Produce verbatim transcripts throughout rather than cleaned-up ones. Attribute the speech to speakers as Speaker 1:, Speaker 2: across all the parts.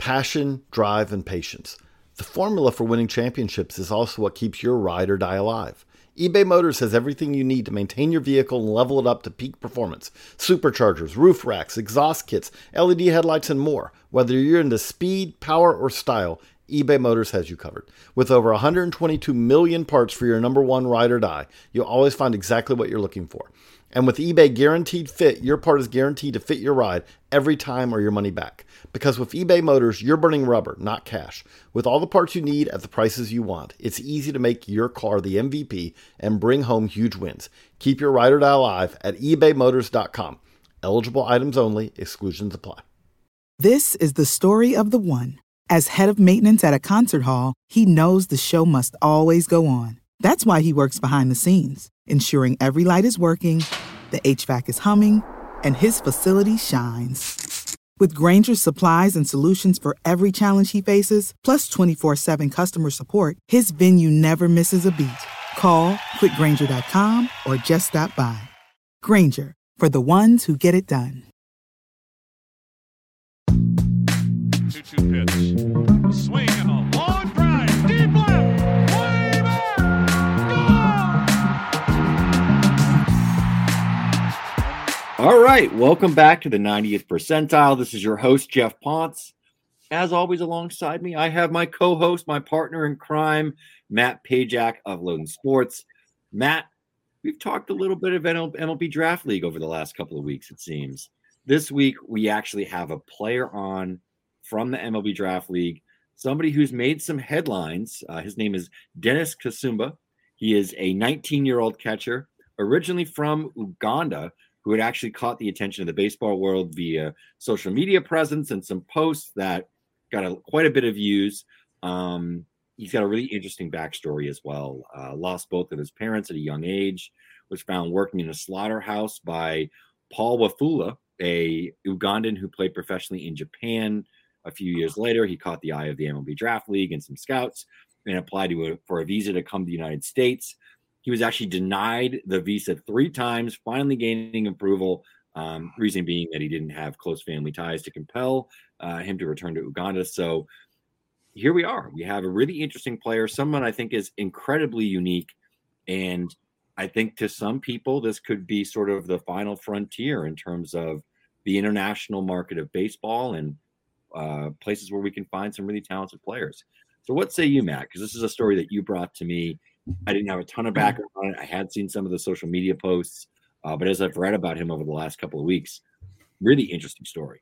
Speaker 1: Passion, drive, and patience. The formula for winning championships is also what keeps your ride or die alive. eBay Motors has everything you need to maintain your vehicle and level it up to peak performance. Superchargers, roof racks, exhaust kits, L E D headlights, and more. Whether you're into speed, power, or style, eBay Motors has you covered. With over one hundred twenty-two million parts for your number one ride or die, you'll always find exactly what you're looking for. And with eBay Guaranteed Fit, your part is guaranteed to fit your ride every time or your money back. Because with eBay Motors, you're burning rubber, not cash. With all the parts you need at the prices you want, it's easy to make your car the M V P and bring home huge wins. Keep your ride or die alive at ebay motors dot com. Eligible items only. Exclusions apply.
Speaker 2: This is the story of the one. As head of maintenance at a concert hall, he knows the show must always go on. That's why he works behind the scenes, ensuring every light is working, the H V A C is humming, and his facility shines. With Grainger's supplies and solutions for every challenge he faces, plus twenty-four seven customer support, his venue never misses a beat. Call quick grainger dot com or just stop by. Grainger, for the ones who get it done.
Speaker 3: two two pitch. Swing and a long drive. Deep left. Way back. Gone!
Speaker 4: All right. Welcome back to the ninetieth percentile. This is your host, Jeff Ponce. As always, alongside me, I have my co-host, my partner in crime, Matt Pajak of Loden Sports. Matt, we've talked a little bit of M L B Draft League over the last couple of weeks, it seems. This week, we actually have a player on from the M L B Draft League, somebody who's made some headlines. Uh, his name is Dennis Kasumba. He is a nineteen-year-old catcher, originally from Uganda, who had actually caught the attention of the baseball world via social media presence and some posts that got a, quite a bit of views. Um, he's got a really interesting backstory as well. Uh, lost both of his parents at a young age, was found working in a slaughterhouse by Paul Wafula, a Ugandan who played professionally in Japan. A few years later, he caught the eye of the M L B Draft League and some scouts and applied to a, for a visa to come to the United States. He was actually denied the visa three times, finally gaining approval, um, reason being that he didn't have close family ties to compel uh, him to return to Uganda. So here we are. We have a really interesting player, someone I think is incredibly unique. And I think to some people, this could be sort of the final frontier in terms of the international market of baseball and uh, places where we can find some really talented players. So what say you, Matt? Because this is a story that you brought to me. I didn't have a ton of background on it. I had seen some of the social media posts, uh, but as I've read about him over the last couple of weeks, really interesting story.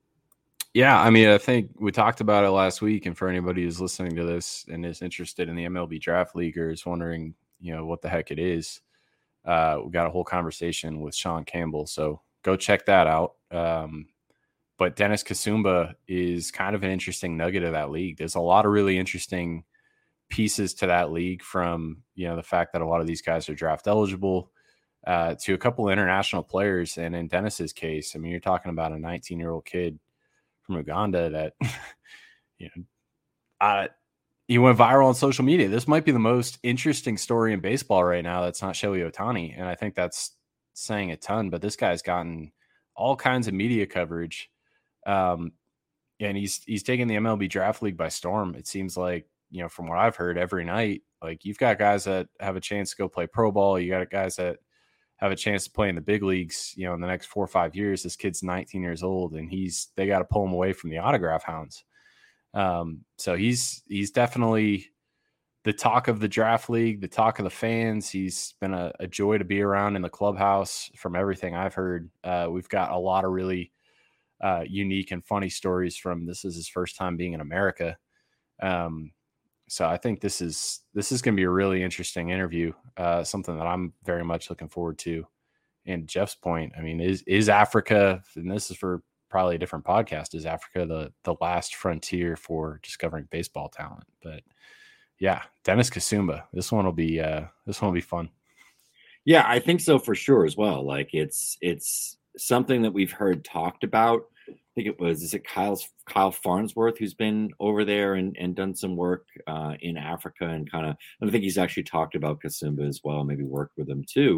Speaker 5: Yeah, I mean, I think we talked about it last week, and for anybody who's listening to this and is interested in the M L B Draft League or is wondering, you know, what the heck it is, uh, we got a whole conversation with Sean Campbell, so go check that out. Um, but Dennis Kasumba is kind of an interesting nugget of that league. There's a lot of really interesting pieces to that league, from, you know, the fact that a lot of these guys are draft eligible uh, to a couple of international players. And in Dennis's case, I mean, you're talking about a nineteen year old kid from Uganda that, you know, uh, he went viral on social media. This might be the most interesting story in baseball right now that's not Shohei Ohtani. And I think that's saying a ton, but this guy's gotten all kinds of media coverage. Um, and he's, he's taking the M L B Draft League by storm. It seems like, you know, from what I've heard every night, like, you've got guys that have a chance to go play pro ball. You got guys that have a chance to play in the big leagues, you know, in the next four or five years. This kid's nineteen years old, and he's, they got to pull him away from the autograph hounds. Um, so he's, he's definitely the talk of the draft league, the talk of the fans. He's been a, a joy to be around in the clubhouse from everything I've heard. Uh, we've got a lot of really uh, unique and funny stories from, this is his first time being in America. Um, So I think this is this is going to be a really interesting interview, uh, something that I'm very much looking forward to. And Jeff's point, I mean, is is Africa, and this is for probably a different podcast, is Africa the the last frontier for discovering baseball talent? But yeah, Dennis Kasumba, this one will be uh, this one will be fun.
Speaker 4: Yeah, I think so for sure as well. Like, it's it's something that we've heard talked about. I think it was, is it Kyle's, Kyle Farnsworth, who's been over there and, and done some work uh, in Africa, and kind of, I think he's actually talked about Kasumba as well, maybe worked with him too.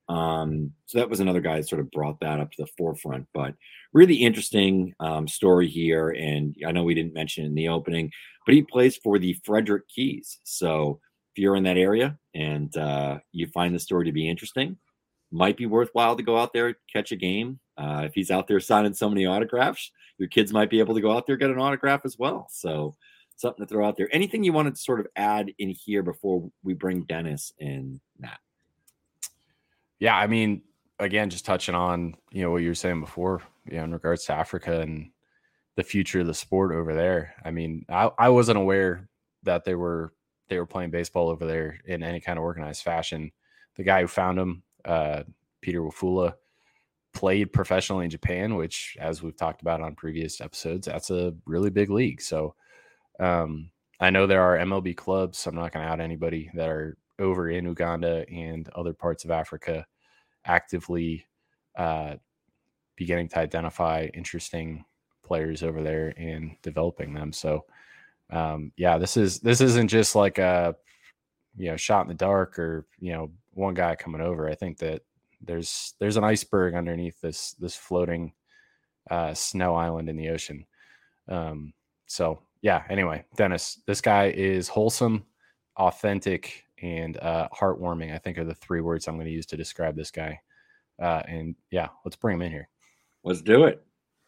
Speaker 4: Um, so that was another guy that sort of brought that up to the forefront. But really interesting um, story here. And I know we didn't mention it in the opening, but he plays for the Frederick Keys. So if you're in that area and uh, you find the story to be interesting, might be worthwhile to go out there, catch a game. Uh, if he's out there signing so many autographs, your kids might be able to go out there, get an autograph as well. So something to throw out there. Anything you wanted to sort of add in here before we bring Dennis and Matt?
Speaker 5: Yeah, I mean, again, just touching on, you know, what you were saying before, you know, in regards to Africa and the future of the sport over there. I mean, I, I wasn't aware that they were they were playing baseball over there in any kind of organized fashion. The guy who found him, uh, Peter Wafula, played professionally in Japan, which, as we've talked about on previous episodes, that's a really big league. So um, I know there are M L B clubs, so I'm not going to out anybody, that are over in Uganda and other parts of Africa actively uh, beginning to identify interesting players over there and developing them. So um, yeah, this is, this isn't just like a, you know, shot in the dark or, you know, one guy coming over. I think that there's, there's an iceberg underneath this, this floating uh, snow island in the ocean. Um, so yeah, anyway, Dennis, this guy is wholesome, authentic, and uh, heartwarming, I think, are the three words I'm going to use to describe this guy. Uh, and yeah, let's bring him in here.
Speaker 4: Let's do it.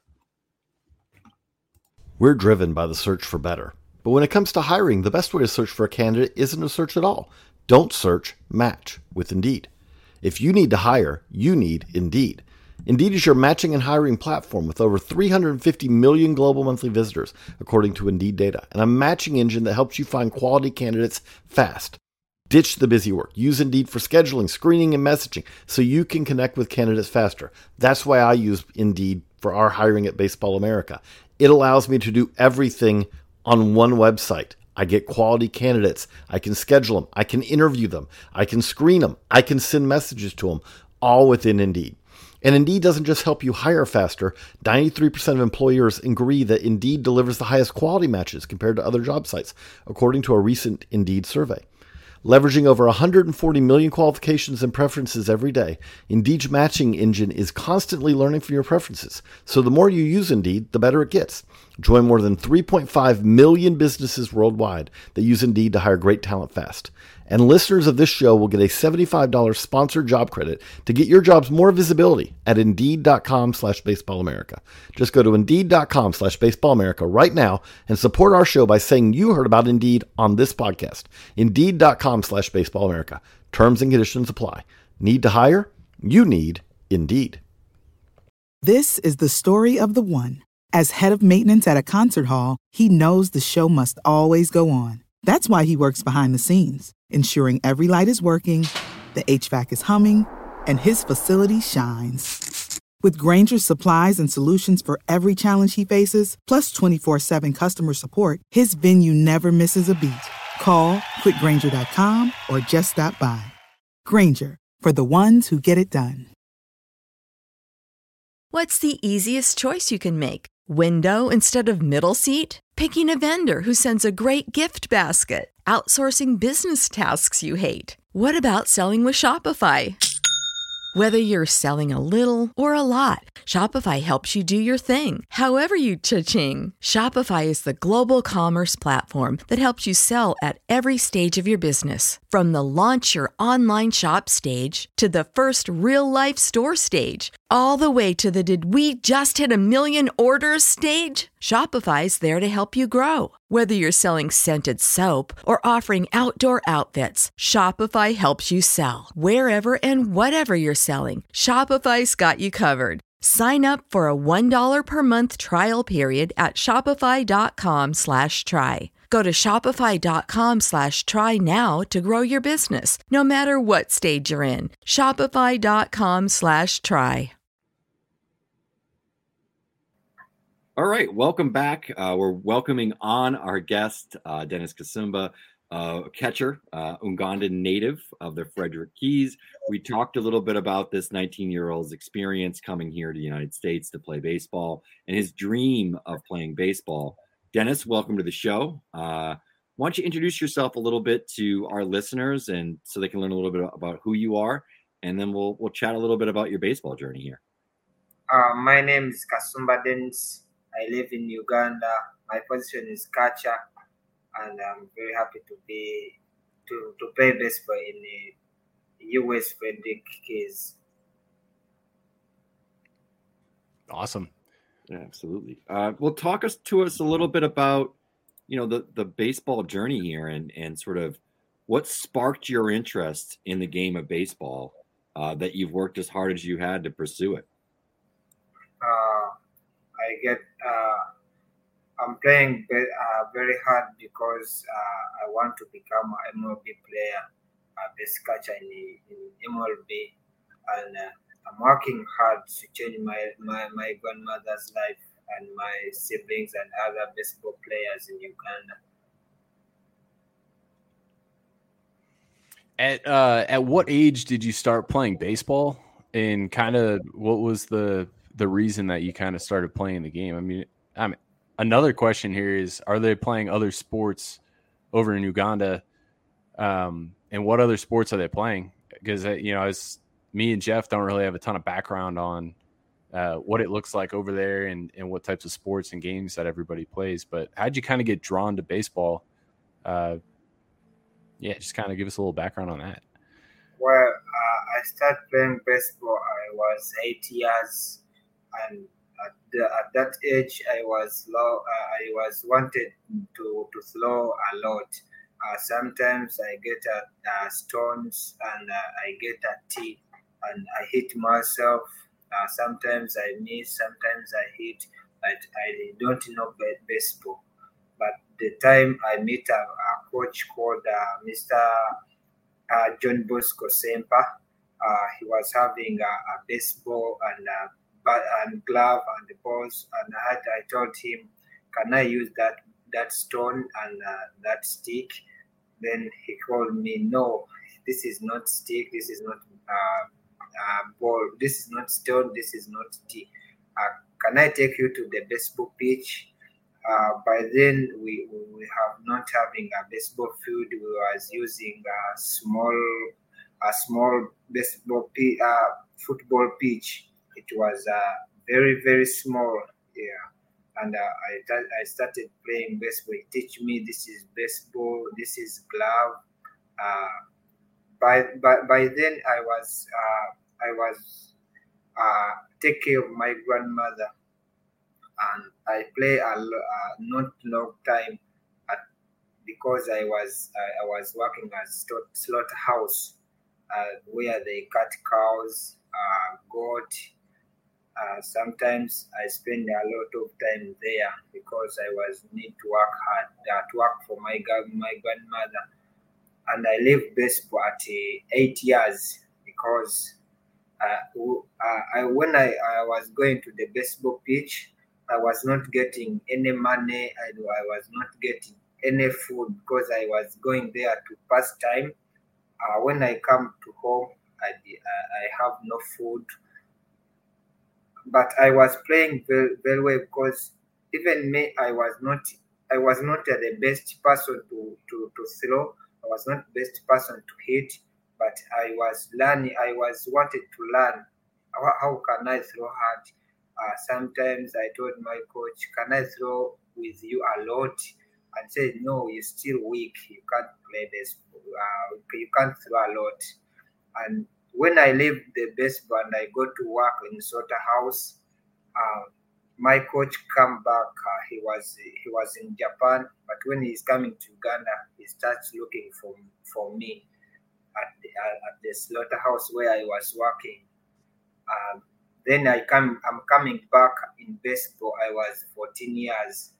Speaker 1: We're driven by the search for better. But when it comes to hiring, the best way to search for a candidate isn't to search at all. Don't search, match with Indeed. If you need to hire, you need Indeed. Indeed is your matching and hiring platform with over three hundred fifty million global monthly visitors, according to Indeed data, and a matching engine that helps you find quality candidates fast. Ditch the busy work. Use Indeed for scheduling, screening, and messaging so you can connect with candidates faster. That's why I use Indeed for our hiring at Baseball America. It allows me to do everything on one website. I get quality candidates. I can schedule them. I can interview them. I can screen them. I can send messages to them, all within Indeed. And Indeed doesn't just help you hire faster. ninety-three percent of employers agree that Indeed delivers the highest quality matches compared to other job sites, according to a recent Indeed survey. Leveraging over one hundred forty million qualifications and preferences every day, Indeed's matching engine is constantly learning from your preferences. So the more you use Indeed, the better it gets. Join more than three point five million businesses worldwide that use Indeed to hire great talent fast. And listeners of this show will get a seventy-five dollars sponsored job credit to get your jobs more visibility at Indeed.com slash Baseball America. Just go to Indeed.com slash Baseball America right now and support our show by saying you heard about Indeed on this podcast. Indeed.com slash Baseball America. Terms and conditions apply. Need to hire? You need Indeed.
Speaker 2: This is the story of the one. As head of maintenance at a concert hall, he knows the show must always go on. That's why he works behind the scenes, ensuring every light is working, the H V A C is humming, and his facility shines. With Grainger's supplies and solutions for every challenge he faces, plus twenty-four seven customer support, his venue never misses a beat. Call quick grainger dot com or just stop by. Grainger, for the ones who get it done.
Speaker 6: What's the easiest choice you can make? Window instead of middle seat? Picking a vendor who sends a great gift basket? Outsourcing business tasks you hate? What about selling with Shopify? Whether you're selling a little or a lot, Shopify helps you do your thing, however you cha-ching. Shopify is the global commerce platform that helps you sell at every stage of your business. From the launch your online shop stage to the first real-life store stage, all the way to the did we just hit a million orders stage. Shopify's there to help you grow. Whether you're selling scented soap or offering outdoor outfits, Shopify helps you sell. Wherever and whatever you're selling, Shopify's got you covered. Sign up for a one dollar per month trial period at shopify.com slash try. Go to shopify.com slash try now to grow your business, no matter what stage you're in. Shopify.com slash try.
Speaker 4: All right, welcome back. Uh, we're welcoming on our guest, uh, Dennis Kasumba, uh, catcher, uh, Ugandan native of the Frederick Keys. We talked a little bit about this nineteen-year-old's experience coming here to the United States to play baseball and his dream of playing baseball. Dennis, welcome to the show. Uh, why don't you introduce yourself a little bit to our listeners and so they can learn a little bit about who you are and then we'll we'll chat a little bit about your baseball journey here.
Speaker 7: Uh, my name is Kasumba Dennis. I live in Uganda. My position is catcher, and I'm very happy to be to, to play baseball in the U S Frederick Keys.
Speaker 5: Awesome.
Speaker 4: Yeah, absolutely. Uh, well, talk us to us a little bit about, you know, the, the baseball journey here and, and sort of what sparked your interest in the game of baseball uh, that you've worked as hard as you had to pursue it.
Speaker 7: Uh, I get, uh, I'm playing uh, very hard because uh, I want to become an M L B player, a base catcher in, the, in M L B, and uh, I'm working hard to change my, my, my grandmother's life and my siblings and other baseball players in Uganda.
Speaker 5: At uh, at what age did you start playing baseball, and kind of what was the the reason that you kind of started playing the game? I mean, I mean, another question here is: are they playing other sports over in Uganda? Um, and what other sports are they playing? Because you know, as me and Jeff don't really have a ton of background on uh, what it looks like over there and, and what types of sports and games that everybody plays. But how'd you kind of get drawn to baseball? Uh, yeah, just kind of give us a little background on that.
Speaker 7: Well, uh, I started playing baseball. I was eight years, and at, the, at that age, I was low. Uh, I was wanted to to throw a lot. Uh, sometimes I get at uh, stones, and uh, I get at tee, and I hit myself. Uh, sometimes I miss, sometimes I hit, but I don't know baseball. But the time I meet a, a coach called uh, Mister Uh, John Bosco Sempa, uh, he was having a, a baseball and a bat and glove and the balls, and I, had, I told him, "Can I use that that stone and uh, that stick?" Then he called me, "No, this is not stick. This is not uh, uh, ball. This is not stone. This is not stick. Uh, can I take you to the baseball pitch?" Uh, by then, we, we have not having a baseball field. We was using a small, a small baseball p- uh, football pitch. It was uh, very very small, yeah. And uh, I I started playing baseball. He teach me this is baseball, this is glove. Uh, by by by then, I was uh, I was uh, take care of my grandmother. And I play a uh, not long time at, because I was uh, I was working at slaughterhouse uh, where they cut cows, uh, goat. Uh, sometimes I spend a lot of time there because I was need to work hard uh, to work for my my grandmother. And I left baseball at uh, eight years because uh, uh, I, when I, I was going to the baseball pitch, I was not getting any money. I, I was not getting any food because I was going there to pass time. Uh, when I come to home, I, I have no food. But I was playing very, very well because even me, I was not I was not the best person to, to, to throw. I was not the best person to hit. But I was learning. I was wanted to learn how, how can I throw hard. Uh, sometimes I told my coach, "Can I throw with you a lot?" And said, "No, you're still weak. You can't play this. Uh, you can't throw a lot." And when I leave the baseball and I go to work in slaughterhouse, uh, my coach come back. Uh, he was he was in Japan, but when he's coming to Uganda, he starts looking for for me at the, uh, at the slaughterhouse where I was working. Um, Then I come. I'm coming back in baseball. I was fourteen years.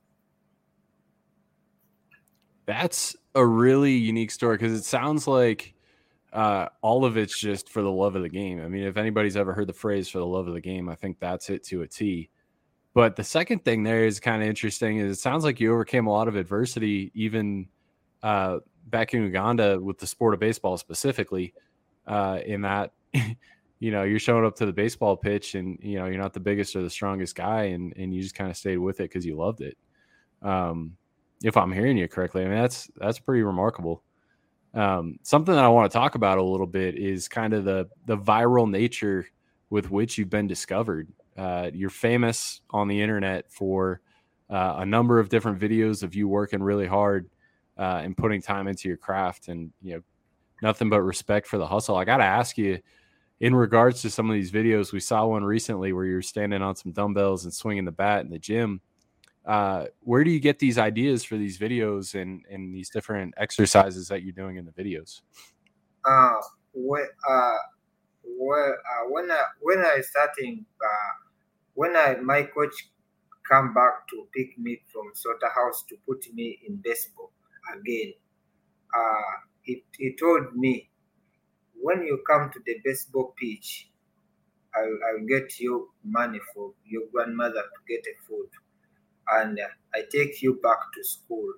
Speaker 5: That's a really unique story because it sounds like uh, all of it's just for the love of the game. I mean, if anybody's ever heard the phrase "for the love of the game," I think that's it to a T. But the second thing there is kind of interesting. Is it sounds like you overcame a lot of adversity, even uh, back in Uganda with the sport of baseball specifically. Uh, in that. You know, you're showing up to the baseball pitch and, you know, you're not the biggest or the strongest guy and, and you just kind of stayed with it because you loved it. Um, if I'm hearing you correctly, I mean, that's, that's pretty remarkable. Um, something that I want to talk about a little bit is kind of the the viral nature with which you've been discovered. Uh, you're famous on the internet for uh, a number of different videos of you working really hard uh, and putting time into your craft, and you know, nothing but respect for the hustle. I got to ask you, in regards to some of these videos, we saw one recently where you're standing on some dumbbells and swinging the bat in the gym. Uh, where do you get these ideas for these videos and, and these different exercises that you're doing in the videos?
Speaker 7: Uh, when, uh, when, uh, when I when I starting uh, when I my coach come back to pick me from slaughterhouse to put me in baseball again, uh, he, he told me, when you come to the baseball pitch, I'll, I'll get you money for your grandmother to get a food, and uh, I take you back to school.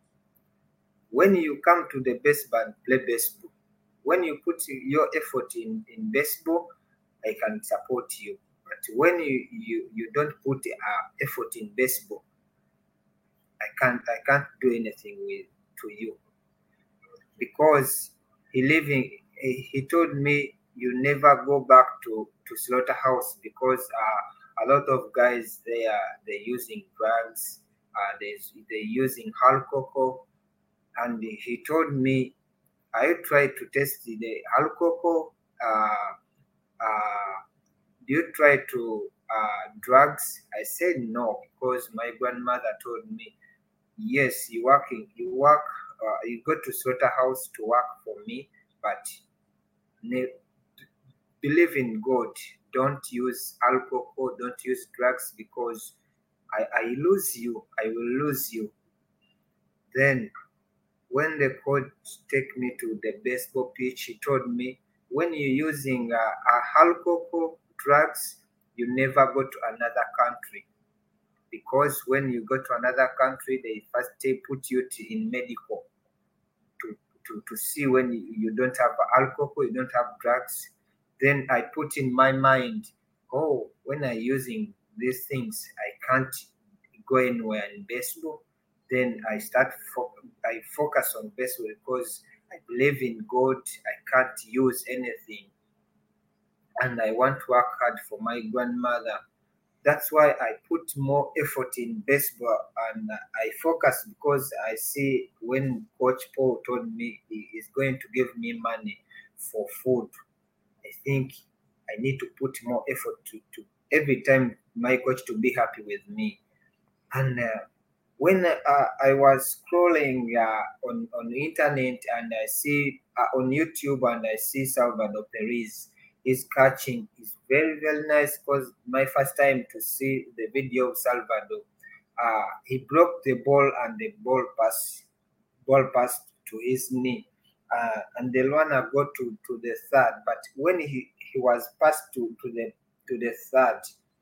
Speaker 7: When you come to the baseball and play baseball, when you put your effort in, in baseball, I can support you. But when you, you, you don't put uh, effort in baseball, I can't I can't do anything with to you. Because he living he, he told me, you never go back to, to slaughterhouse, because uh, a lot of guys they are they're using drugs, uh, they they're using alcohol, and he told me, I tried to test the alcohol. Uh, uh, do you try to uh, drugs? I said no, because my grandmother told me, yes, you working, you work, uh, you go to slaughterhouse to work for me, but ne- believe in God. Don't use alcohol. Don't use drugs, because I, I lose you. I will lose you. Then when the coach take me to the baseball pitch, he told me, when you're using uh, uh, alcohol, drugs, you never go to another country. Because when you go to another country, they first they put you to, in medical to, to, to see when you, you don't have alcohol, you don't have drugs. Then I put in my mind, oh, when I'm using these things, I can't go anywhere in baseball. Then I start, fo- I focus on baseball, because I believe in God. I can't use anything. And I want to work hard for my grandmother. That's why I put more effort in baseball, and I focus, because I see when Coach Paul told me he is going to give me money for food, I think I need to put more effort to, to every time my coach to be happy with me. And uh, when uh, I was scrolling uh, on on the internet, and I see uh, on YouTube, and I see Salvador Perez is catching is very very nice, because my first time to see the video of Salvador, uh, he broke the ball, and the ball pass ball passed to his knee, uh, and the runner got to, to the third. But when he, he was passed to, to the to the third,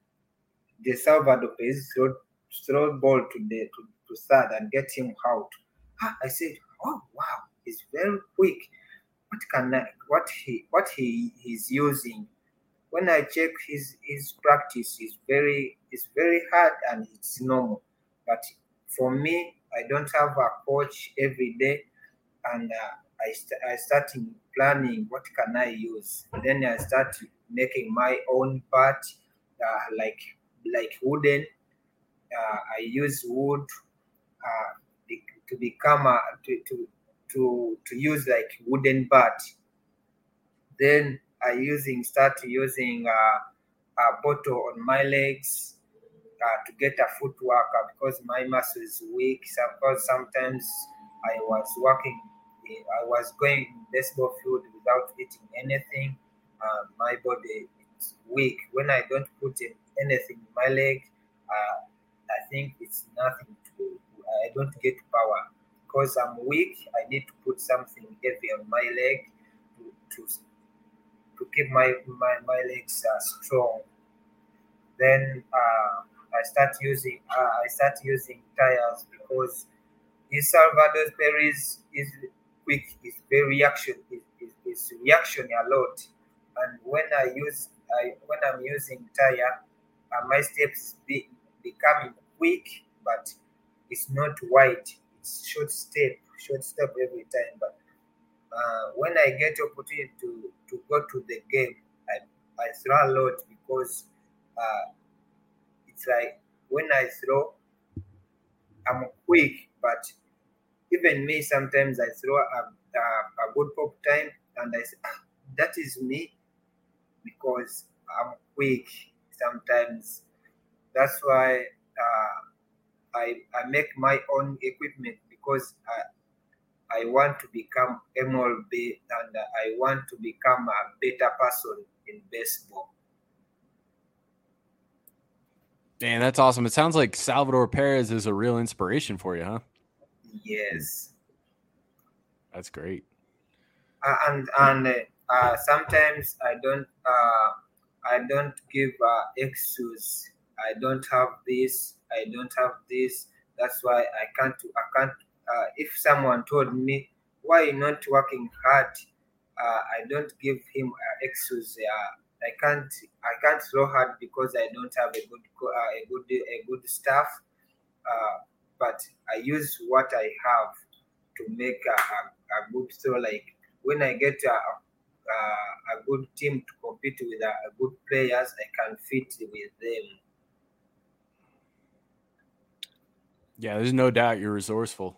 Speaker 7: the Salvador Perez throw, throw ball to the to, to third and get him out. Ah, I said, oh wow, he's very quick. What can I, what he what he is using? When I check his his practice, is very is very hard, and it's normal. But for me, I don't have a coach every day, and uh, I st- I started planning what can I use. Then I start making my own part, uh, like like wooden. Uh, I use wood uh, be- to become a, to, to to to use like wooden bat. Then I using start using uh, a bottle on my legs uh, to get a footwork, uh, because my muscle is weak. So because sometimes I was working, I was going baseball field without eating anything. Uh, my body is weak. When I don't put in anything in my leg, uh, I think it's nothing to. I don't get power, because I'm weak. I need to put something heavy on my leg to to, to keep my my, my legs uh, strong. Then uh, I start using uh, I start using tires, because in Salvador Perez is quick, is very reaction, is, is, is reaction a lot. And when I use I when I'm using tire, uh, my steps be becoming quick, but it's not wide. It's short step, short step every time. But Uh, when I get opportunity to, to go to the game, I, I throw a lot because uh, it's like when I throw, I'm quick, but even me, sometimes I throw a, a, a good pop time and I say, ah, that is me because I'm quick sometimes. That's why uh, I, I make my own equipment because I, I want to become M L B and I want to become a better person in baseball.
Speaker 5: Man, that's awesome. It sounds like Salvador Perez is a real inspiration for you, huh?
Speaker 7: Yes.
Speaker 5: That's great.
Speaker 7: Uh, and and uh, sometimes I don't uh, I don't give uh, excuse. I don't have this. I don't have this. That's why I can't. I can't. Uh, if someone told me why you're not working hard, uh, I don't give him uh, excuse. Uh, I can't. I can't throw hard because I don't have a good co- uh, a good a good staff. Uh, but I use what I have to make a, a, a good throw. Like when I get a, a, a good team to compete with a, a good players, I can fit with them.
Speaker 5: Yeah, there's no doubt you're resourceful.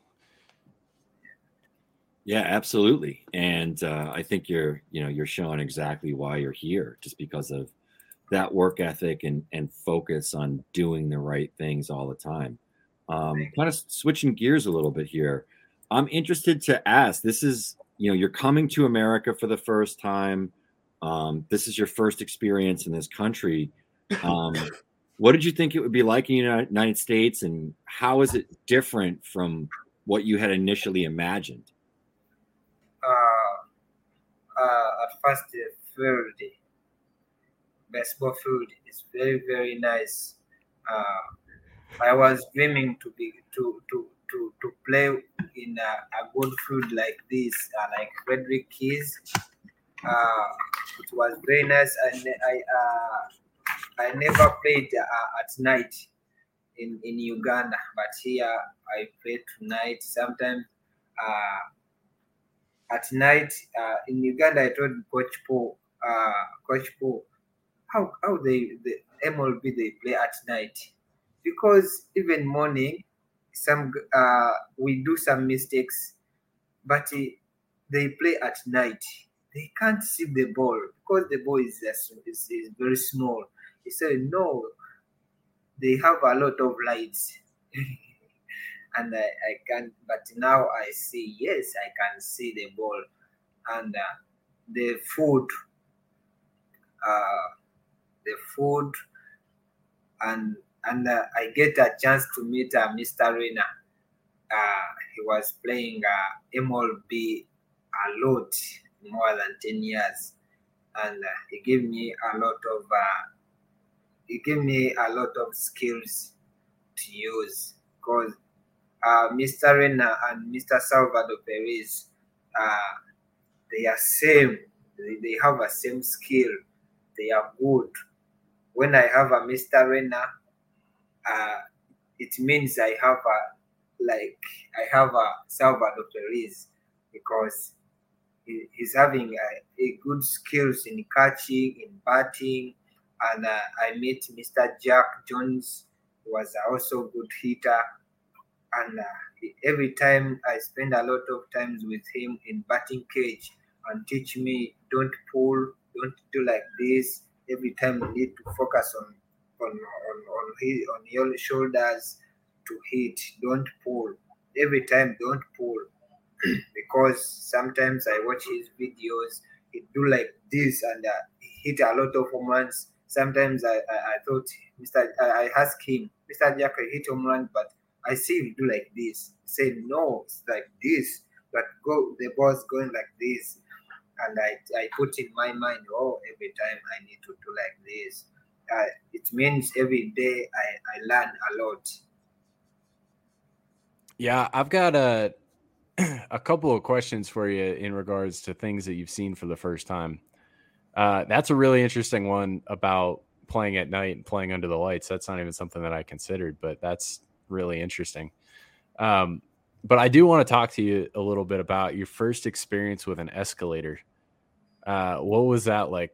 Speaker 4: Yeah, absolutely. And uh, I think you're, you know, you're showing exactly why you're here, just because of that work ethic and, and focus on doing the right things all the time. Um, kind of switching gears a little bit here. I'm interested to ask, this is, you know, you're coming to America for the first time. Um, this is your first experience in this country. Um, what did you think it would be like in the United States, and how is it different from what you had initially imagined?
Speaker 7: Uh, uh, at first, the field, baseball field is very very nice. Uh, I was dreaming to be to to to, to play in a, a good field like this, uh, like Frederick Keys. Uh, it was very nice, and I uh, I never played uh, at night in, in Uganda, but here I play tonight. Sometimes uh, at night uh, in Uganda, I told Coach Paul, uh, Coach Paul, how how they the M L B they play at night, because even morning, some uh, we do some mistakes, but uh, they play at night. They can't see the ball because the ball is, is, is very small. He said, no, they have a lot of lights. And I, I can, but now I see, yes, I can see the ball. And uh, the food, uh, the food, and and uh, I get a chance to meet uh, Mister Rena. Uh, he was playing uh, M L B a lot, more than ten years, and uh, he gave me a lot of uh, he gave me a lot of skills to use, because uh, Mister Rena and Mister Salvador Perez, uh, they are same. They, they have a same skill. They are good. When I have a Mister Rena, uh, it means I have a like I have a Salvador Perez, because he, he's having a, a good skills in catching, in batting, and uh, I met Mister Jack Jones, who was also a good hitter, and uh, every time I spend a lot of times with him in batting cage and teach me, don't pull, don't do like this. Every time you need to focus on on on on, his, on your shoulders to hit, don't pull. Every time, don't pull. Because sometimes I watch his videos, he do like this and uh, he hit a lot of home runs. Sometimes I, I, I thought, Mister I, I asked him, Mister Jack, I hit home run, but I see him do like this. He said, no, it's like this, but go the ball's going like this. And I, I put in my mind, oh, every time I need to do like this. Uh, it means every day I, I learn a lot.
Speaker 5: Yeah, I've got a a couple of questions for you in regards to things that you've seen for the first time. Uh, that's a really interesting one about playing at night and playing under the lights. That's not even something that I considered, but that's really interesting. Um, but I do want to talk to you a little bit about your first experience with an escalator. Uh, what was that like?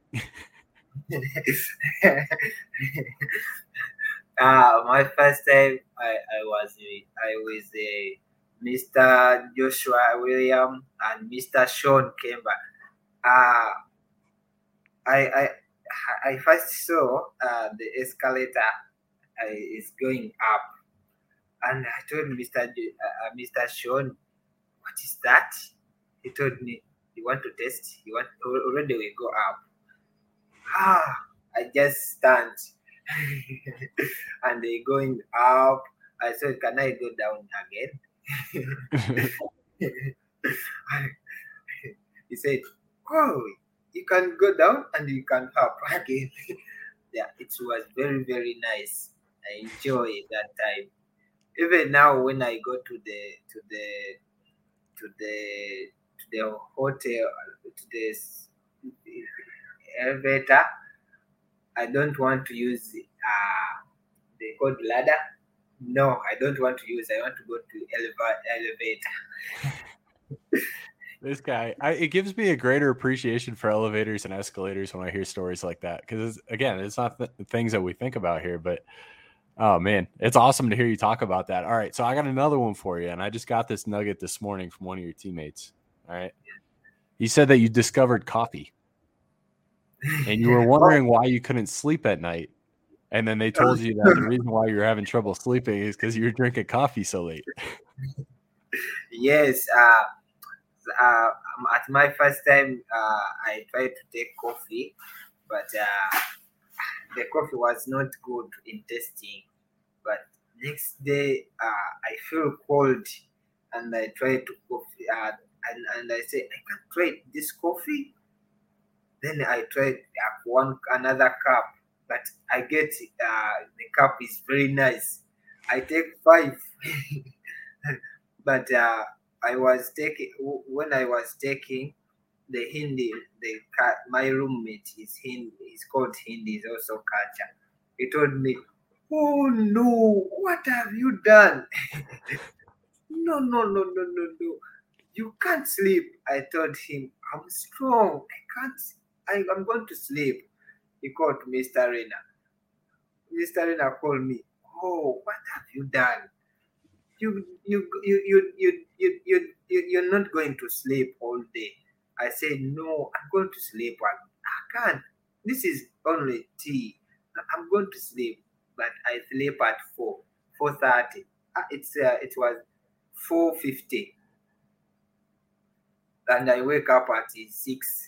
Speaker 7: uh, my first time, I, I was with, I was a Mister Joshua William and Mister Sean Kemba. Uh, I, I, I first saw uh, the escalator uh, is going up, and I told Mister J- uh, Mister Sean, "What is that?" He told me, "You want to test? You want already we go up." Ah, I just stand, and they going up. I said, "Can I go down again?" He said, "Oh, you can go down and you can up again." Yeah, it was very, very nice. I enjoy that time. Even now, when I go to the to the to the to the hotel, to the s- elevator, I don't want to use uh the called ladder. No, I don't want to use. I want to go to eleva- elevator.
Speaker 5: This guy, I, it gives me a greater appreciation for elevators and escalators when I hear stories like that. Because again, it's not the things that we think about here, but oh man, it's awesome to hear you talk about that. All right, so I got another one for you, and I just got this nugget this morning from one of your teammates. All right, he said that you discovered coffee, and you were wondering why you couldn't sleep at night, and then they told you that the reason why you're having trouble sleeping is because you're drinking coffee so late.
Speaker 7: Yes. Uh, uh, at my first time, uh, I tried to take coffee, but uh, the coffee was not good in tasting. But next day, uh, I feel cold, and I tried to coffee, uh, and, and I say I can try this coffee. Then I tried uh, one another cup, but I get uh, the cup is very nice. I take five, but uh, I was taking when I was taking the Hindi, the ca- my roommate is Hindi, is called Hindi, is also culture. He told me, "Oh no, what have you done?" No, no, no, no, no, no. You can't sleep. I told him, "I'm strong. I can't. I, I'm going to sleep." He called Mister Rena. Mister Rena called me. "Oh, what have you done? You, you, you, you, you, you, you, you, you're not going to sleep all day." I said, "No, I'm going to sleep. I, I can't. This is only tea. I'm going to sleep." But I sleep at four, four thirty. Uh, It's uh, it was four fifty, and I wake up at six.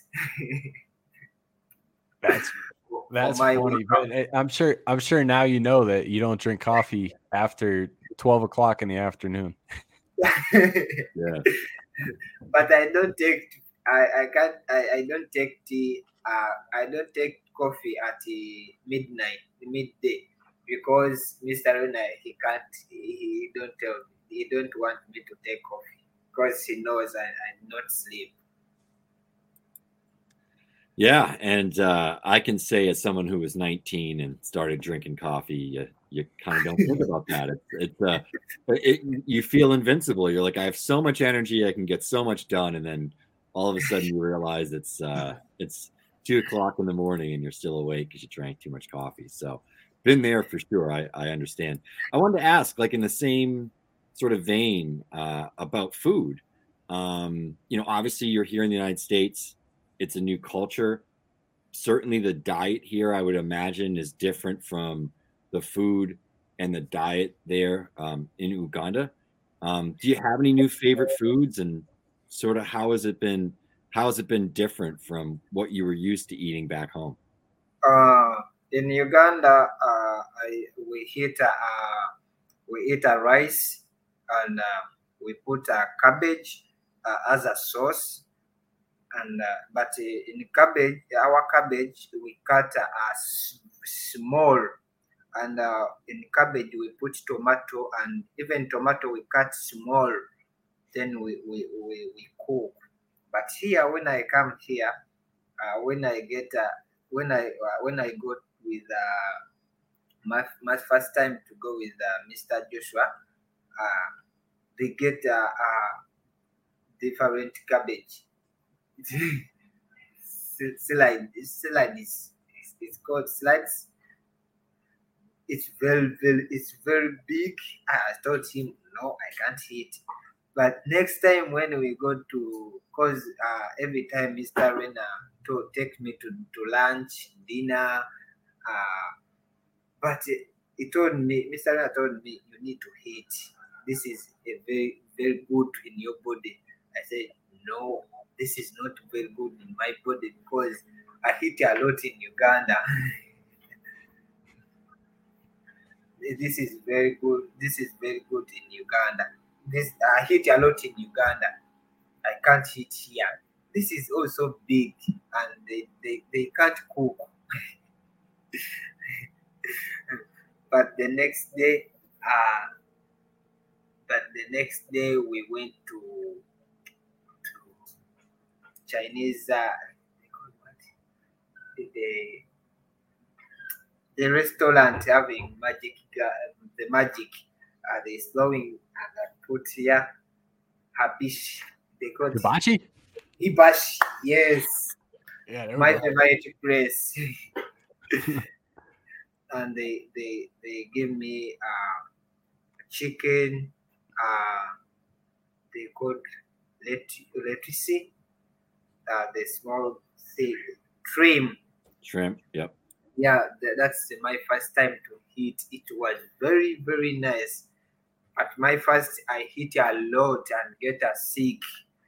Speaker 5: That's
Speaker 7: for
Speaker 5: that's
Speaker 7: my
Speaker 5: funny,
Speaker 7: workout.
Speaker 5: but I'm sure I'm sure now you know that you don't drink coffee after twelve o'clock in the afternoon.
Speaker 4: Yeah.
Speaker 7: But I don't take. I I can't. I, I don't take tea. Uh, I don't take coffee at uh, midnight, midday, because Mister Rena he can't. He, he don't tell. me. He don't want me to take coffee because he knows I I not sleep.
Speaker 4: Yeah, and uh, I can say as someone who was nineteen and started drinking coffee, you, you kind of don't think about that. It's, it's uh, it, you feel invincible. You're like, I have so much energy, I can get so much done, and then all of a sudden you realize it's uh, it's two o'clock in the morning and you're still awake because you drank too much coffee. So, been there for sure. I I understand. I wanted to ask, like in the same sort of vein uh, about food. Um, you know, obviously you're here in the United States. It's a new culture. Certainly the diet here, I would imagine, is different from the food and the diet there um, in Uganda. Um, do you have any new favorite foods, and sort of how has it been? How has it been different from what you were used to eating back home?
Speaker 7: Uh, in Uganda, uh, I, we eat uh, we eat a rice, and uh, we put a cabbage uh, as a sauce. And uh, but uh, in cabbage, our cabbage we cut uh, s- small, and uh, in cabbage we put tomato, and even tomato we cut small. Then we we, we, we cook. But here, when I come here, uh, when I get uh, when I uh, when I go with uh, my my first time to go with uh, Mister Joshua, uh, they get a uh, uh, different cabbage. Slide, slide is it's called slides. It's very, very, it's very big. I told him, no, I can't eat. But next time when we go to, cause uh, every time Mister Rena to take me to, to lunch, dinner, uh, but he, he told me, Mister Rena told me, you need to eat. This is a very, very good in your body. I said, no, this is not very good in my body because I eat a lot in Uganda. This is very good. This is very good in Uganda. This I eat a lot in Uganda. I can't eat here. This is also big, and they they, they can't cook. But the next day, uh, but the next day we went to to Chinese. Uh, the the restaurant having magic, uh, the magic, uh, they slowing and uh, put here habish. They got
Speaker 5: Hibachi?
Speaker 7: Hibashi, yes.
Speaker 5: Yeah, there we
Speaker 7: My
Speaker 5: go.
Speaker 7: favorite place. And they they they give me uh, chicken. Uh, they got let- lettuce. Uh, the small thing, trim.
Speaker 4: Shrimp. Yep.
Speaker 7: Yeah, th- that's my first time to eat. It was very, very nice. At my first, I eat a lot and get a sick.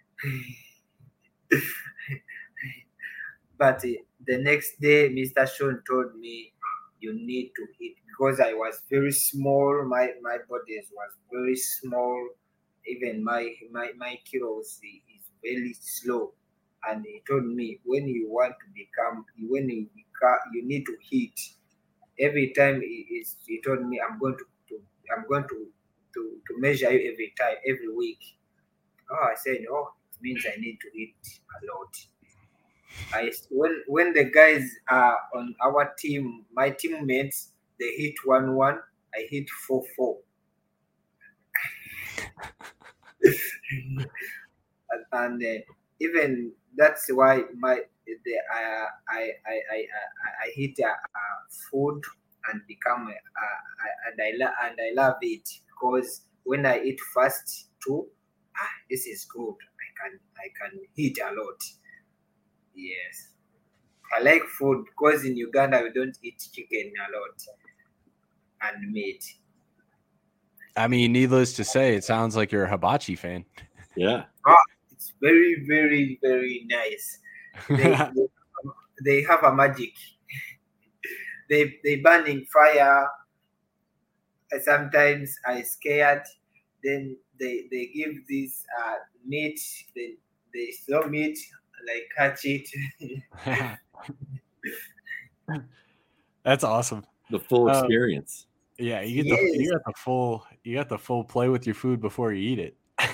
Speaker 7: But uh, the next day, Mister Sean told me, you need to eat because I was very small. My my body was very small. Even my my, my kilos is very slow. And he told me, when you want to become, when you become, you need to eat. Every time he, is, he told me, I'm going to, to I'm going to, to to measure you every time, every week. Oh, I said, oh, it means I need to eat a lot. I when when the guys are on our team, my teammates, they hit one one, I hit four four. and and uh, even that's why my the uh, I, I I I I hit uh, uh, food and become uh, uh, and I lo- and I love it because when I eat fast too, ah, this is good. I can I can eat a lot. Yes, I like food because in Uganda we don't eat chicken a lot and meat.
Speaker 5: I mean, needless to say, it sounds like you're a hibachi fan.
Speaker 4: Yeah.
Speaker 7: It's very, very, very nice. They, they, they have a magic. They they burning fire. Uh, Sometimes I scared. Then they they give this uh, meat. They they slow meat like catch it.
Speaker 5: That's awesome.
Speaker 4: The full
Speaker 5: Um,
Speaker 4: experience.
Speaker 5: Yeah, you get the
Speaker 7: Yes.
Speaker 5: you got the full you got the full play with your food before you eat it.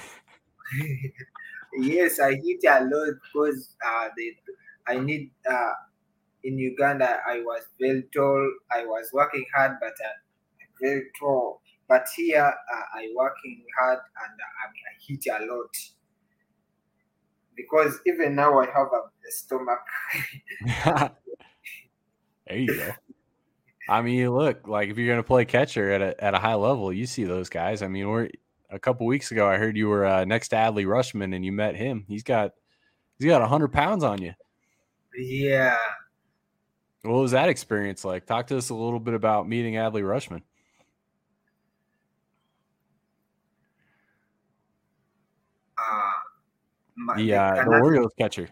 Speaker 7: Yes, I eat a lot because uh, they, I need uh, in Uganda. I was very tall. I was working hard, but uh, very tall. But here uh, I working hard and uh, I, I eat a lot because even now I have a, a stomach.
Speaker 5: There you go. I mean, look, like if you're gonna play catcher at a at a high level, you see those guys. I mean, we're a couple weeks ago. I heard you were uh, next to Adley Rushman, and you met him. He's got he's got a hundred pounds on you.
Speaker 7: Yeah.
Speaker 5: What was that experience like? Talk to us a little bit about meeting Adley Rushman.
Speaker 7: Uh, my,
Speaker 5: The
Speaker 7: the-
Speaker 5: uh, the
Speaker 7: another,
Speaker 5: Orioles catcher.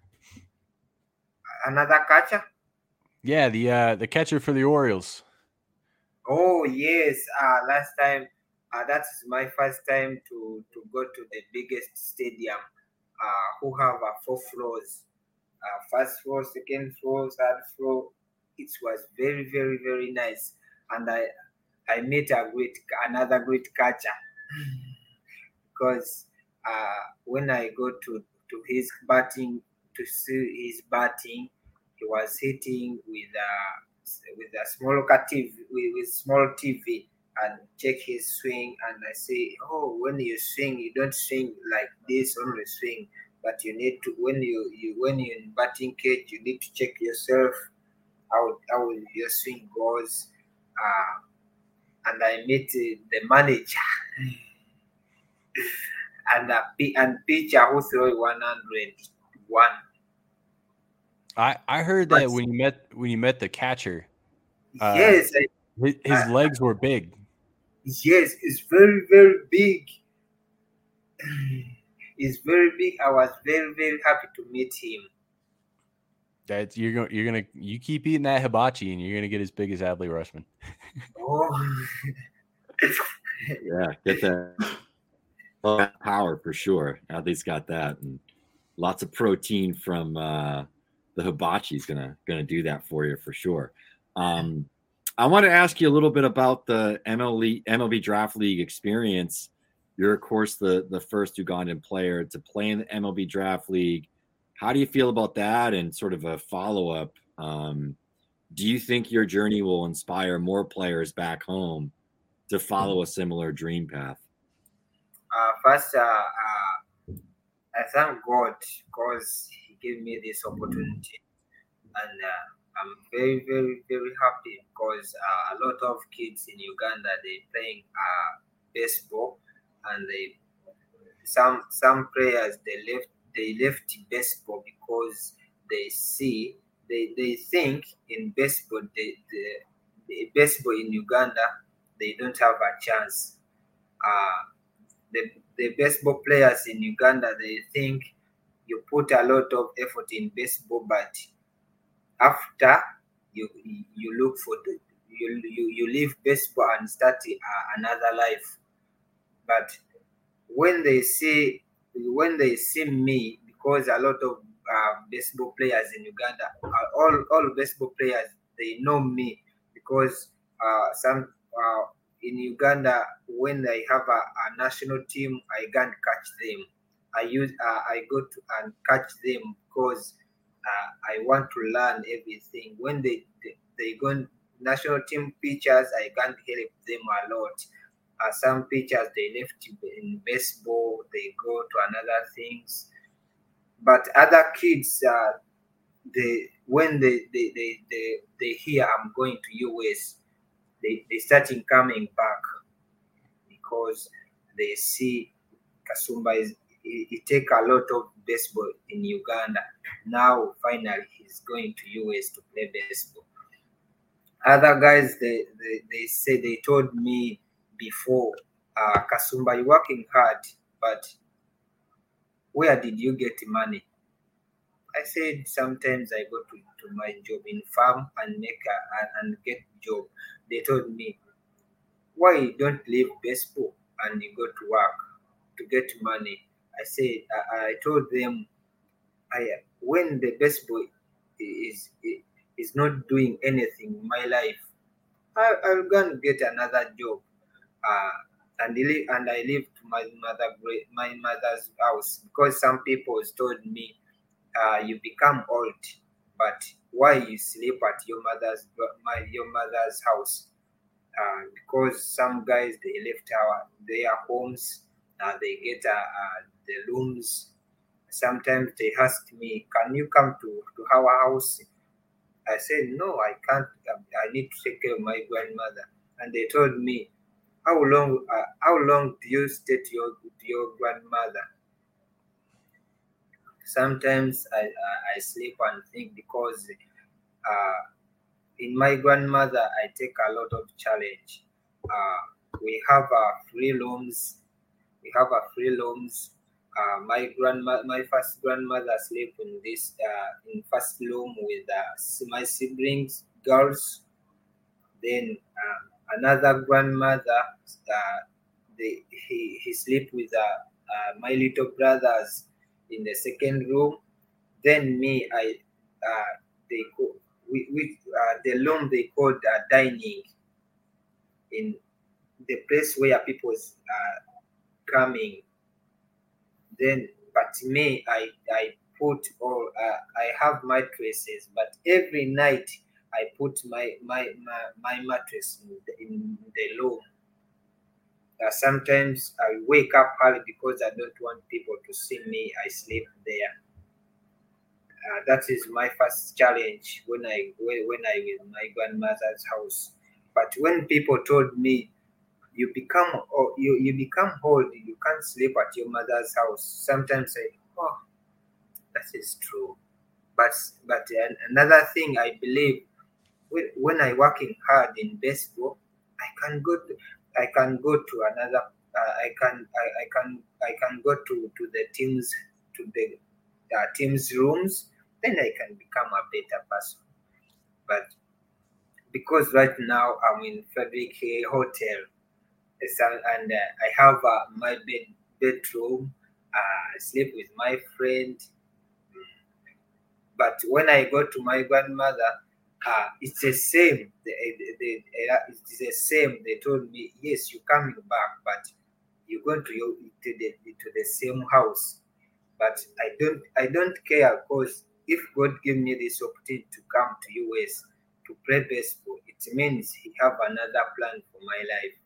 Speaker 7: another catcher.
Speaker 5: Yeah, the uh, the catcher for the Orioles.
Speaker 7: Oh yes. Uh, last time. Uh, that's my first time to, to go to the biggest stadium. Uh, who have uh, four floors. Uh, first floor, second floor, third floor. It was very, very, very nice, and I I met a great another great catcher because uh, when I go to to his batting to see his batting, he was hitting with a with a small T V with, with small T V, and check his swing, and I say, oh, when you swing, you don't swing like this, only swing, but you need to, when you, you when you're in batting cage, you need to check yourself how, how your swing goes. Uh, and I meet uh, the manager and a and pitcher who throw one hundred one.
Speaker 5: I, I heard that when you met when you met the catcher, uh,
Speaker 7: yes, I,
Speaker 5: his, his
Speaker 7: uh,
Speaker 5: legs were big.
Speaker 7: Yes, it's very very big. It's very big. I was very very happy to meet him.
Speaker 5: That's you're going you're gonna you keep eating that hibachi and you're gonna get as big as Adley Rutschman.
Speaker 7: Oh,
Speaker 4: Yeah, get that power for sure. Adley's got that, and lots of protein from uh, the hibachi is gonna gonna do that for you for sure. Um, I want to ask you a little bit about the M L B, M L B Draft League experience. You're, of course, the, the first Ugandan player to play in the M L B Draft League. How do you feel about that? And sort of a follow-up, um, do you think your journey will inspire more players back home to follow a similar dream path?
Speaker 7: Uh, first, uh, uh, I thank God because He gave me this opportunity. And uh, I'm very, very, very happy because uh, a lot of kids in Uganda, they playing uh, baseball, and they some some players they left they left baseball because they see they, they think in baseball they, the, the baseball in Uganda they don't have a chance. Uh, the the baseball players in Uganda they think you put a lot of effort in baseball, but after you you look for the you you, you leave baseball and start uh, another life. But when they see when they see me, because a lot of uh, baseball players in Uganda, uh, all all baseball players they know me because uh, some uh, in Uganda when I have a, a national team I can't catch them. I use uh, I go to and catch them because uh, I want to learn everything. When they they, they go national team pitchers, I can't help them a lot. Uh, some pitchers they left in baseball, they go to another things. But other kids, uh, they when they they, they, they they hear I'm going to U S, they they starting coming back because they see Kasumba is he, he take a lot of baseball in Uganda. Now finally he's going to U S to play baseball. Other guys they they, they say they told me before, uh, Kasumba, you're working hard, but where did you get money? I said sometimes I go to, to my job in farm and make a, and get job. They told me, why don't leave baseball and you go to work to get money? I said I, I told them, I when the baseball is is not doing anything in my life, I, I'm gonna get another job. Uh, and, and I live to my mother, my mother's house because some people told me, uh, you become old, but why you sleep at your mother's my your mother's house? Uh, because some guys they left our their homes, uh, they get uh, uh, the rooms. Sometimes they ask me, can you come to, to our house? I said no, I can't. I need to take care of my grandmother. And they told me, How long? Uh, how long do you stay to your to your grandmother? Sometimes I uh, I sleep and think because uh, in my grandmother I take a lot of challenge. Uh, we have uh, free rooms. We have a free rooms. Uh, my grandma, my first grandmother sleep in this uh, in first room with uh, my siblings, girls. Then. Uh, Another grandmother, uh, they, he, he sleep with uh, uh, my little brothers in the second room. Then me, I uh, they go we, we uh, the room they called uh, dining in the place where people are coming. Then, but me, I I put all uh, I have mattresses, but every night. I put my my my, my mattress in the, in the room. Uh, sometimes I wake up early because I don't want people to see me. I sleep there. Uh, that is my first challenge when I when, when I was in my grandmother's house. But when people told me you become or you, you become old, you can't sleep at your mother's house. Sometimes I oh that is true. But but an- another thing I believe when, when I working hard in baseball, I can go to I can go to another uh, I can I, I can I can go to, to the teams to the uh, teams rooms, then I can become a better person. But because right now I'm in Frederick Hay Hotel, it's, uh, and uh, I have uh, my bed bedroom. Uh, I sleep with my friend. But when I go to my grandmother, uh, it's the same. The, the, the, uh, it's the same. They told me, yes, you're coming back, but you're going to your, to the to the same house. But I don't I don't care because if God give me this opportunity to come to U S to play baseball, it means He have another plan for my life.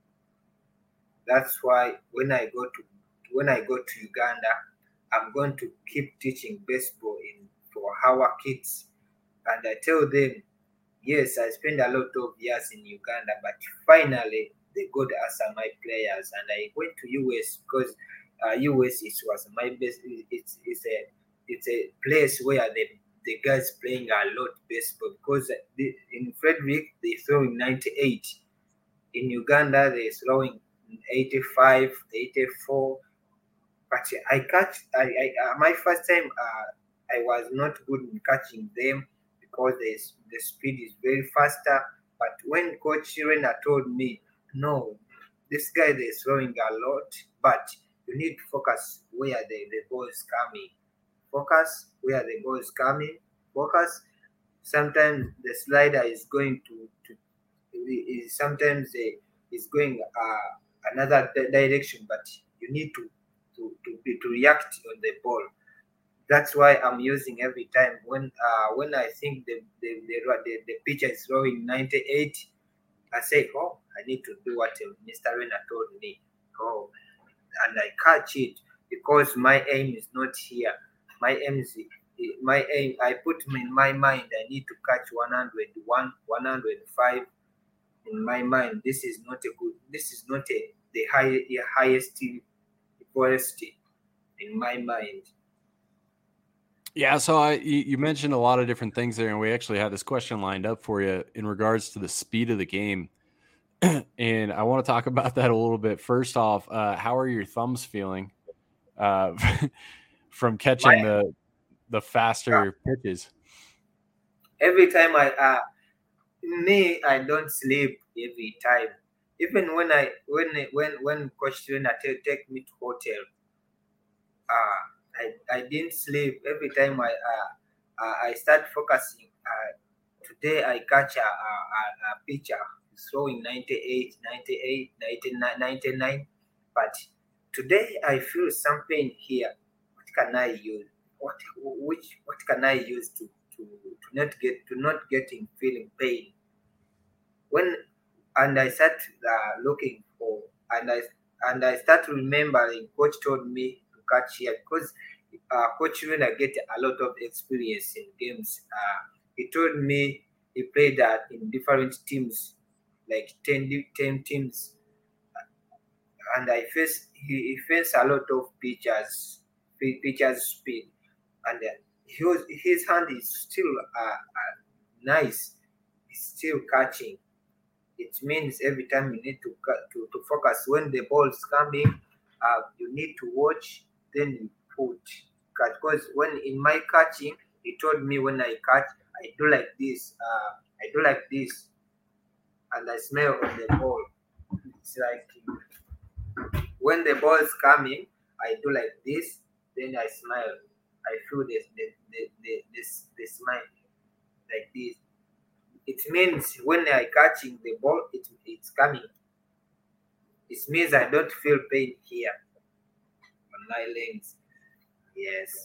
Speaker 7: That's why when I go to when I go to Uganda, I'm going to keep teaching baseball in for our kids, and I tell them, yes, I spent a lot of years in Uganda, but finally they got us as my players, and I went to U S because uh, U S is was my best. It's it's a it's a place where the the guys playing a lot baseball because the, in Frederick they throw in ninety-eight, in Uganda they throwing eighty-five, eighty-four. But I catch I, I uh, my first time uh, I was not good in catching them because the, the speed is very faster. But when Coach Rena told me, no, this guy is throwing a lot, but you need to focus where the, the ball is coming. Focus where the ball is coming. Focus. Sometimes the slider is going to, to is sometimes the, is going uh, another di- direction, but you need to to, to, be, to react on the ball. That's why I'm using every time when uh, when I think the the, the, the, the pitcher is throwing ninety-eight, I say, oh, I need to do what Mister Rena told me. Oh, and I catch it because my aim is not here. My aim is my aim. I put in my mind I need to catch one hundred one, one hundred five. In my mind, this is not a good. This is not a the high, the highest velocity in my mind.
Speaker 5: Yeah, so I you, you mentioned a lot of different things there, and we actually had this question lined up for you in regards to the speed of the game. And I want to talk about that a little bit. First off, uh, how are your thumbs feeling uh, from catching
Speaker 7: My,
Speaker 5: the the faster uh, pitches?
Speaker 7: Every time I uh, me, I don't sleep every time. Even when I when when when Coach Trainer take me to hotel, uh, I I didn't sleep. Every time I uh, uh, I start focusing. Uh, today I catch a, a, a, a pitcher throwing ninety-eight, ninety-eight, ninety-nine, ninety-nine. But today I feel some pain here. What can I use? What which what can I use to, to, to not get to not getting feeling pain? When and I start uh, looking for and I and I start remembering. Coach told me to catch here because uh, Coach Rena get a lot of experience in games. Uh, he told me he played uh, in different teams, like ten, ten teams, and I face he, he faced a lot of pitchers, pitchers speed, and uh, he was, his hand is still uh, uh, nice. He's still catching. It means every time you need to to, to focus when the ball is coming, uh, you need to watch, then you put catch. Because when in my catching, he told me when I catch, I do like this, uh, I do like this, and I smell on the ball. It's like when the ball is coming, I do like this, then I smile. I feel this the the the, this the smile like this. It means when I catching the ball, it, it's coming. It means I don't feel pain here on my legs. Yes.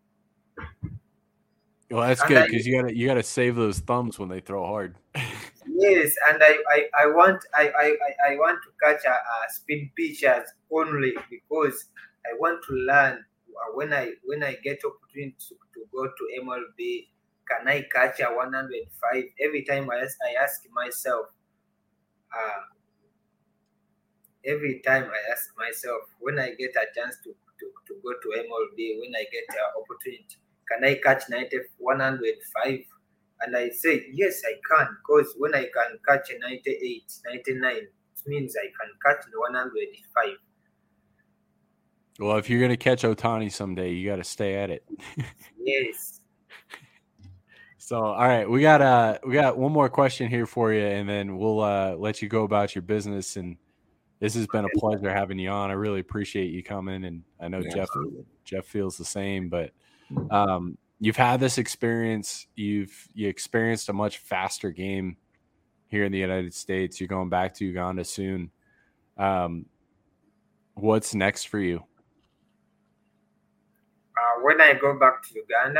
Speaker 5: Well, that's
Speaker 7: And
Speaker 5: good
Speaker 7: I-
Speaker 5: because you gotta you gotta save those thumbs when they throw hard.
Speaker 7: Yes, and I, I, I want I, I, I- I want to catch a, a speed pitchers only because I want to learn uh, when I when I get opportunity to, to go to M L B, can I catch a one hundred five? Every time I ask, I ask myself, uh, every time I ask myself when I get a chance to, to, to go to M L B, when I get an opportunity, can I catch ninety, one hundred five? And I say, yes, I can, because when I can catch a ninety-eight, ninety-nine, it means I can catch the one hundred five.
Speaker 5: Well, if you're going to catch Ohtani someday, you got to stay at it.
Speaker 7: Yes.
Speaker 5: So, all right, we got uh we got one more question here for you, and then we'll uh, let you go about your business. And this has been a pleasure having you on. I really appreciate you coming, and I know
Speaker 4: Yeah,
Speaker 5: Jeff
Speaker 4: absolutely.
Speaker 5: Jeff feels the same. But um, you've had this experience. You've you experienced a much faster game here in the United States. You're going back to Uganda soon. Um, what's next for you?
Speaker 7: Uh, when I go back to Uganda,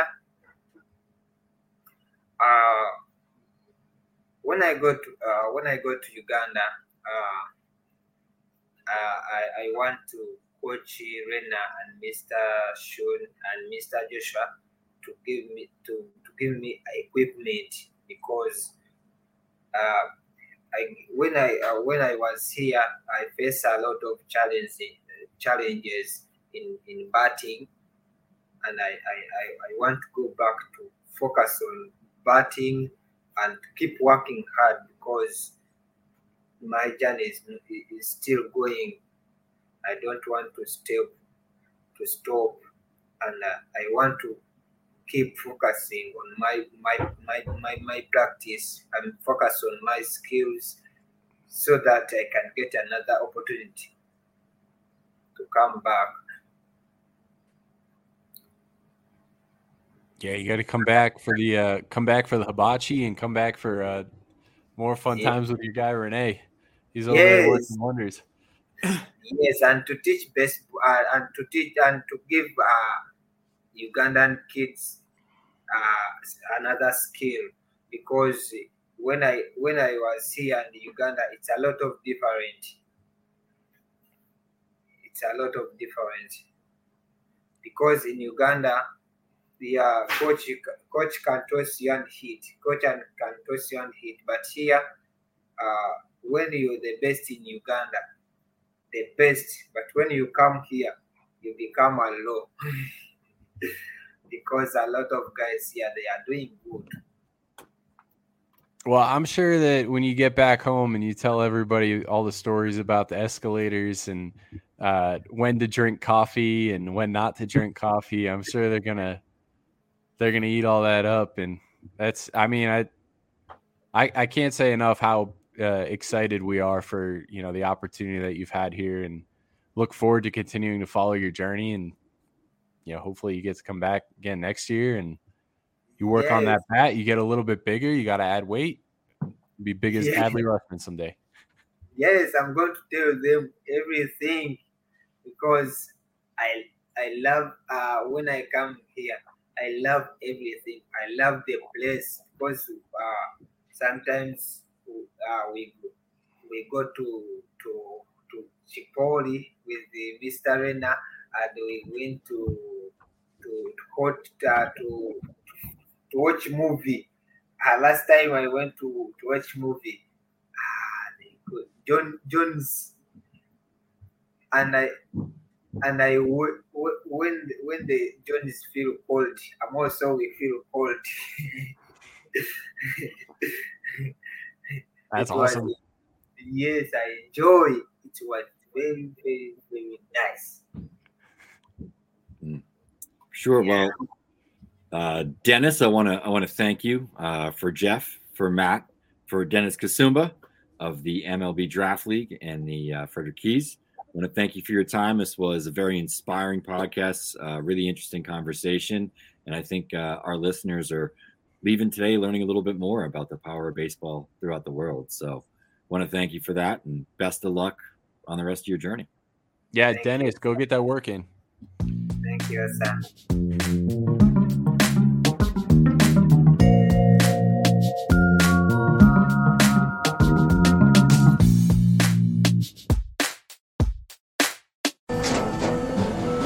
Speaker 7: uh, when I go to uh, when I go to Uganda, uh, uh, I, I want to coach Rena and Mister Sean and Mister Joshua to give me to, to give me equipment because uh, I when I uh, when I was here I faced a lot of challenges challenges in, in batting, and I, I, I, I want to go back to focus on batting and keep working hard because my journey is, is still going. I don't want to stop to stop, and uh, I want to keep focusing on my my, my my my practice and focus on my skills so that I can get another opportunity to come back.
Speaker 5: Yeah, you got to come back for the uh, come back for the hibachi and come back for uh, more fun
Speaker 7: Yeah.
Speaker 5: times with your guy Renee. He's over there
Speaker 7: Yes.
Speaker 5: working wonders.
Speaker 7: Yes, and to teach best uh, and to teach and to give uh, Ugandan kids uh, another skill, because when I when I was here in Uganda, it's a lot of different. It's a lot of difference because in Uganda, the uh, coach coach can toss you and hit, coach and can toss you and hit, but here, uh, when you're the best in Uganda, the best, but when you come here, you become a low because a lot of guys here, they are doing good.
Speaker 5: Well, I'm sure that when you get back home and you tell everybody all the stories about the escalators and uh, when to drink coffee and when not to drink coffee, I'm sure they're gonna they're gonna eat all that up. And that's, I mean, I I, I can't say enough how uh, excited we are for, you know, the opportunity that you've had here, and look forward to continuing to follow your journey. And, you know, hopefully you get to come back again next year and you work on that
Speaker 7: Yes.
Speaker 5: bat. You get a little bit bigger. You got to add weight. Be big as
Speaker 7: Yeah.
Speaker 5: Adley Rushman someday.
Speaker 7: Yes, I'm going to tell them everything because I I love uh, when I come here. I love everything. I love the place because uh, sometimes uh, we we go to to to Chipoli with the Mister Rena, and we went to to to, court, uh, to, to watch movie. Uh, last time I went to, to watch movie. John Jones, and I and I w- w- when when the Jones feel cold, I'm also we feel cold.
Speaker 5: That's
Speaker 7: It was-
Speaker 5: awesome.
Speaker 7: yes, I enjoy. It was very very very nice.
Speaker 4: Sure.
Speaker 7: Yeah.
Speaker 4: Well, uh, Dennis, I want to I want to thank you uh, for Jeff, for Matt, for Dennis Kasumba of the M L B Draft League and the uh, Frederick Keys. I want to thank you for your time. This was a very inspiring podcast, uh, really interesting conversation, and I think uh, our listeners are leaving today learning a little bit more about the power of baseball throughout the world. So, I want to thank you for that, and best of luck on the rest of your journey.
Speaker 5: Yeah,
Speaker 7: Thank
Speaker 5: Dennis,
Speaker 7: you.
Speaker 5: go get that work in.
Speaker 7: Thank you, sir.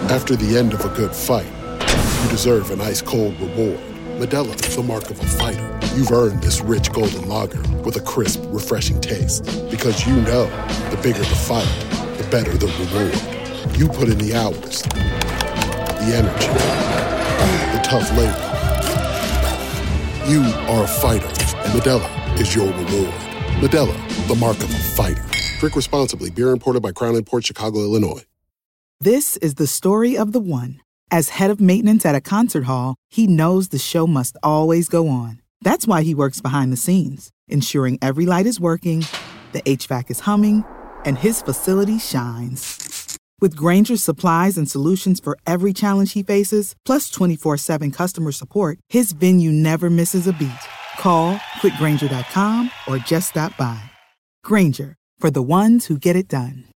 Speaker 8: After the end of a good fight, you deserve an ice-cold reward. Modelo is the mark of a fighter. You've earned this rich golden lager with a crisp, refreshing taste. Because you know, the bigger the fight, the better the reward. You put in the hours, the energy, the tough labor. You are a fighter, and Modelo is your reward. Modelo, the mark of a fighter. Drink responsibly. Beer imported by Crown Imports, Chicago, Illinois.
Speaker 2: This is the story of the one. As head of maintenance at a concert hall, he knows the show must always go on. That's why he works behind the scenes, ensuring every light is working, the H V A C is humming, and his facility shines. With Grainger's supplies and solutions for every challenge he faces, plus twenty-four seven customer support, his venue never misses a beat. Call quick grainger dot com or just stop by. Grainger, for the ones who get it done.